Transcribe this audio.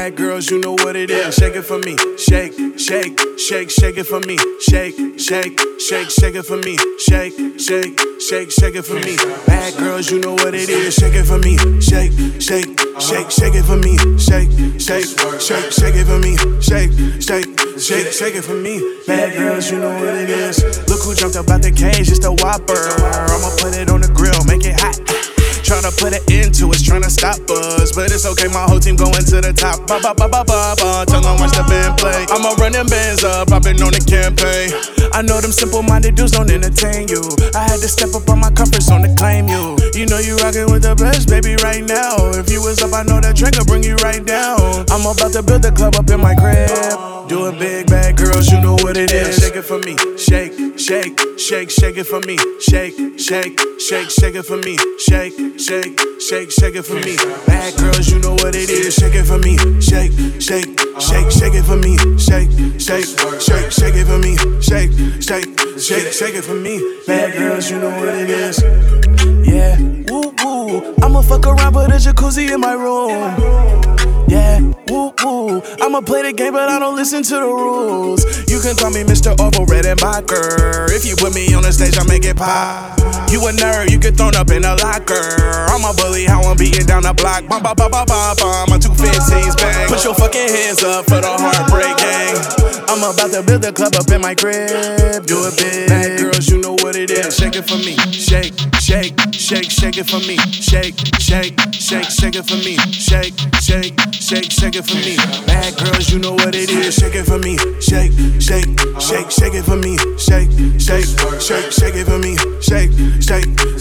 Bad girls, you know what it is. Shake it for me. Shake, shake, shake, shake it for me. Shake, shake, shake, shake it for me. Shake, shake, shake, shake it for me. Bad girls, you know what it is. Shake it for me. Shake, shake, shake, shake it for me. Shake, shake, shake, shake it for me. Shake, shake, shake, shake it for me. Bad girls, you know what it is. Look who jumped up out the cage, it's the Whopper. I'ma put it on the grill, make it hot. Tryna put it into us, tryna stop us. But it's okay, my whole team going to the top. Ba ba ba ba ba ba. Tell them watch the band play. I'ma run them bands up, I've been on the campaign. I know them simple-minded dudes don't entertain you. I had to step up on my comfort zone to claim you. You know you rockin' with the best, baby, right now. If you was up, I know that drink will bring you right down. I'm about to build a club up in my crib. Doing big bad girls, you know what it is. Shake it for me. Shake, shake, shake, shake it for me. Shake, shake, shake, shake it for me. Shake, shake, shake, shake it for me. Bad girls, you know what it is. Shake it for me. Shake, shake, shake, shake it for me. Shake, shake, shake, shake it for me. Shake, shake, shake, shake it for me. Bad girls, you know what it is. Yeah, woo woo. I'ma fuck around, put a jacuzzi in my room. Yeah, woo woo. I'ma play the game, but I don't listen to the rules. You can call me Mr. Orville Redenbacher. If you put me on the stage, I make it pop. You a nerd, you get thrown up in a locker. I'm a bully, how I'm beating down the block. Bum, bum, bum, bum, bum, bum. My 215s bang. Put your fucking hands up for the Heartbreak Gang. I'm about to build a club up in my crib. Do it big. Bad girls, you know what it is. Shake it for me. Shake, shake, shake, shake it for me. Shake, shake, shake, shake it for me. Shake, shake, shake, shake it for me. Bad girls, you know what it is. Shake it for me. Shake, shake, shake, shake it for me. Shake, shake, shake, shake it for me. Shake, shake,